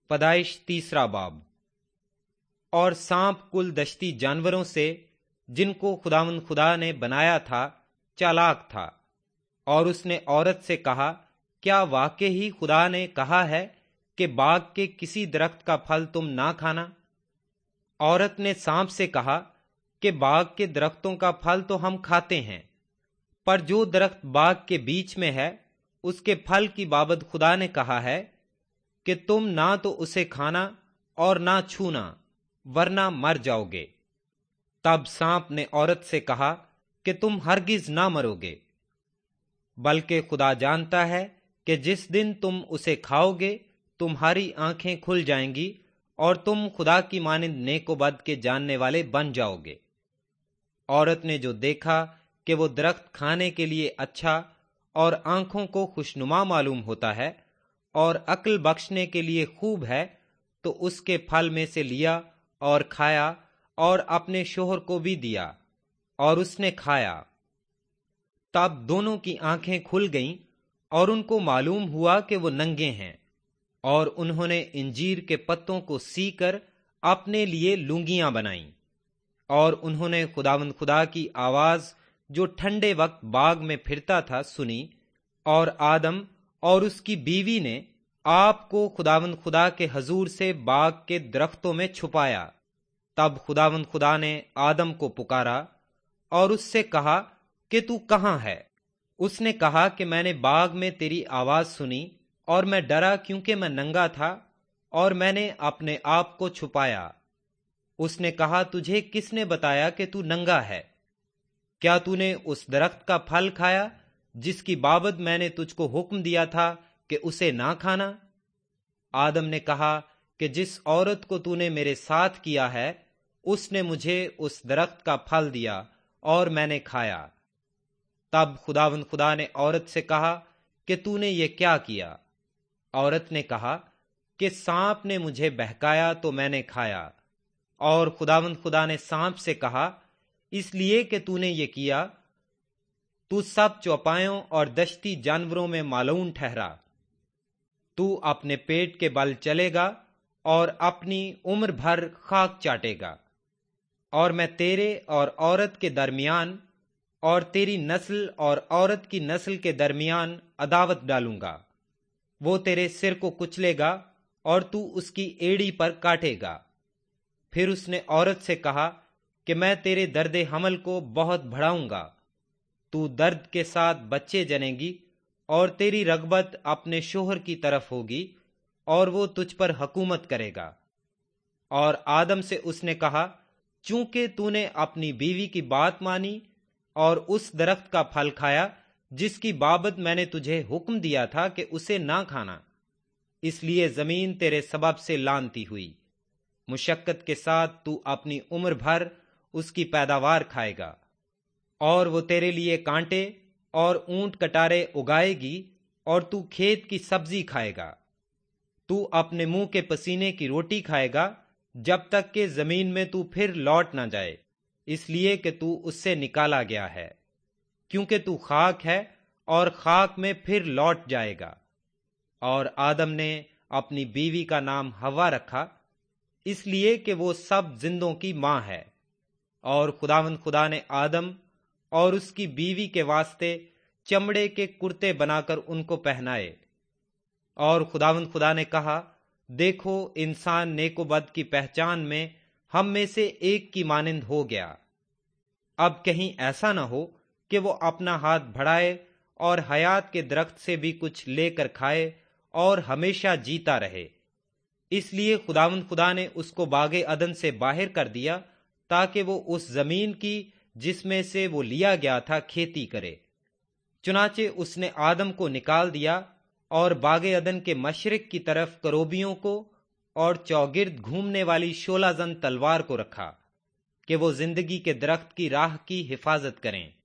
پیدائش 3 باب۔ اور سانپ کل دشتی جانوروں سے جن کو خداوند خدا نے بنایا تھا چالاک تھا، اور اس نے عورت سے کہا، کیا واقعی خدا نے کہا ہے کہ باغ کے کسی درخت کا پھل تم نہ کھانا؟ عورت نے سانپ سے کہا کہ باغ کے درختوں کا پھل تو ہم کھاتے ہیں، پر جو درخت باغ کے بیچ میں ہے اس کے پھل کی بابت خدا نے کہا ہے کہ تم نہ تو اسے کھانا اور نہ چھونا، ورنہ مر جاؤ گے۔ تب سانپ نے عورت سے کہا کہ تم ہرگز نہ مرو گے، بلکہ خدا جانتا ہے کہ جس دن تم اسے کھاؤ گے تمہاری آنکھیں کھل جائیں گی اور تم خدا کی مانند نیک و بد کے جاننے والے بن جاؤ گے۔ عورت نے جو دیکھا کہ وہ درخت کھانے کے لیے اچھا اور آنکھوں کو خوشنما معلوم ہوتا ہے اور عقل بخشنے کے لیے خوب ہے، تو اس کے پھل میں سے لیا اور کھایا اور اپنے شوہر کو بھی دیا، اور اس نے کھایا۔ تب دونوں کی آنکھیں کھل گئیں اور ان کو معلوم ہوا کہ وہ ننگے ہیں، اور انہوں نے انجیر کے پتوں کو سی کر اپنے لیے لنگیاں بنائیں۔ اور انہوں نے خداوند خدا کی آواز جو ٹھنڈے وقت باغ میں پھرتا تھا سنی، اور آدم اور اس کی بیوی نے آپ کو خداوند خدا کے حضور سے باغ کے درختوں میں چھپایا۔ تب خداوند خدا نے آدم کو پکارا اور اس سے کہا کہ تو کہاں ہے؟ اس نے کہا کہ میں نے باغ میں تیری آواز سنی اور میں ڈرا کیونکہ میں ننگا تھا اور میں نے اپنے آپ کو چھپایا۔ اس نے کہا، تجھے کس نے بتایا کہ تو ننگا ہے؟ کیا تو نے اس درخت کا پھل کھایا جس کی بابت میں نے تجھ کو حکم دیا تھا کہ اسے نہ کھانا؟ آدم نے کہا کہ جس عورت کو تو نے میرے ساتھ کیا ہے اس نے مجھے اس درخت کا پھل دیا اور میں نے کھایا۔ تب خداوند خدا نے عورت سے کہا کہ تو نے یہ کیا کیا؟ عورت نے کہا کہ سانپ نے مجھے بہکایا تو میں نے کھایا۔ اور خداوند خدا نے سانپ سے کہا، اس لیے کہ تو نے یہ کیا تو سب چوپایوں اور دشتی جانوروں میں مالعون ٹھہرا۔ تو اپنے پیٹ کے بل چلے گا اور اپنی عمر بھر خاک چاٹے گا، اور میں تیرے اور عورت کے درمیان اور تیری نسل اور عورت کی نسل کے درمیان عداوت ڈالوں گا، وہ تیرے سر کو کچلے گا اور تو اس کی ایڑی پر کاٹے گا۔ پھر اس نے عورت سے کہا کہ میں تیرے درد حمل کو بہت بڑھاؤں گا، تو درد کے ساتھ بچے جنے گی اور تیری رغبت اپنے شوہر کی طرف ہوگی اور وہ تجھ پر حکومت کرے گا۔ اور آدم سے اس نے کہا، چونکہ تو نے اپنی بیوی کی بات مانی اور اس درخت کا پھل کھایا جس کی بابت میں نے تجھے حکم دیا تھا کہ اسے نہ کھانا، اس لیے زمین تیرے سبب سے لعنتی ہوئی۔ مشقت کے ساتھ تو اپنی عمر بھر اس کی پیداوار کھائے گا، اور وہ تیرے لیے کانٹے اور اونٹ کٹارے اگائے گی اور تو کھیت کی سبزی کھائے گا۔ تو اپنے منہ کے پسینے کی روٹی کھائے گا جب تک کہ زمین میں تو پھر لوٹ نہ جائے، اس لیے کہ تو اس سے نکالا گیا ہے، کیونکہ تو خاک ہے اور خاک میں پھر لوٹ جائے گا۔ اور آدم نے اپنی بیوی کا نام حوا رکھا، اس لیے کہ وہ سب زندوں کی ماں ہے۔ اور خداوند خدا نے آدم اور اس کی بیوی کے واسطے چمڑے کے کرتے بنا کر ان کو پہنائے۔ اور خداوند خدا نے کہا، دیکھو انسان نیک و بد کی پہچان میں ہم میں سے ایک کی مانند ہو گیا، اب کہیں ایسا نہ ہو کہ وہ اپنا ہاتھ بڑھائے اور حیات کے درخت سے بھی کچھ لے کر کھائے اور ہمیشہ جیتا رہے۔ اس لیے خداوند خدا نے اس کو باغ عدن سے باہر کر دیا تاکہ وہ اس زمین کی جس میں سے وہ لیا گیا تھا کھیتی کرے۔ چنانچہ اس نے آدم کو نکال دیا اور باغ عدن کے مشرق کی طرف کروبیوں کو اور چوگرد گھومنے والی شولہ زن تلوار کو رکھا کہ وہ زندگی کے درخت کی راہ کی حفاظت کریں۔